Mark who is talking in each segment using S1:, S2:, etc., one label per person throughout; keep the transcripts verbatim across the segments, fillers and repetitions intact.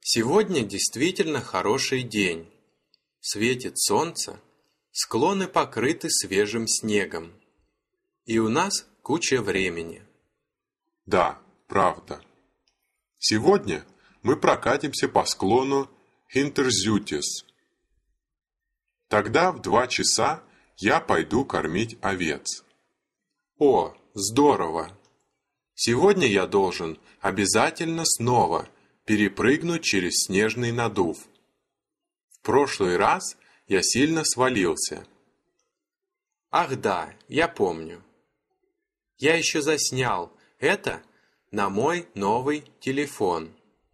S1: Сегодня действительно хороший день. Светит солнце, склоны покрыты свежим снегом. И у нас куча времени.
S2: Да, правда. Сегодня мы прокатимся по склону Хинтерзютис. Тогда в два часа я пойду кормить овец.
S1: О, здорово! Сегодня я должен обязательно снова перепрыгнуть через снежный надув. В прошлый раз я сильно свалился. Ах да, я помню. Я еще заснял это на мой новый телефон.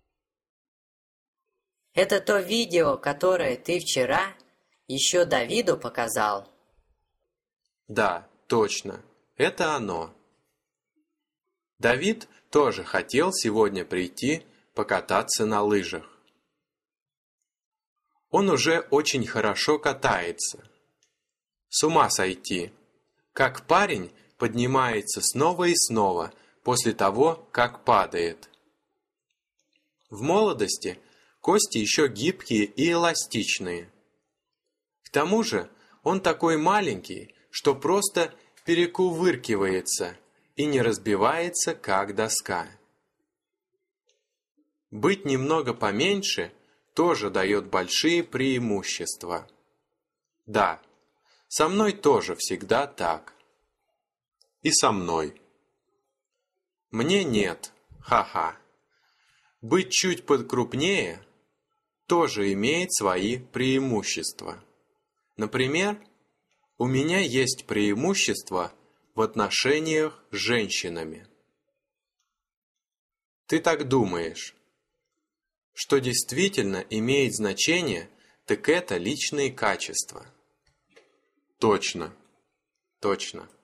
S3: Это то видео, которое ты вчера еще Давиду показал?
S1: Да, точно, это оно. Давид тоже хотел сегодня прийти покататься на лыжах. Он уже очень хорошо катается. С ума сойти, как парень поднимается снова и снова после того, как падает. В молодости кости еще гибкие и эластичные. К тому же он такой маленький, что просто перекувыркивается и не разбивается, как доска. Быть немного поменьше тоже дает большие преимущества. Да, со мной тоже всегда так. И со мной. Мне нет, ха-ха. Быть чуть подкрупнее тоже имеет свои преимущества. Например, у меня есть преимущество в отношениях с женщинами. Ты так думаешь? Что действительно имеет значение, так это личные качества.
S2: Точно.
S1: Точно.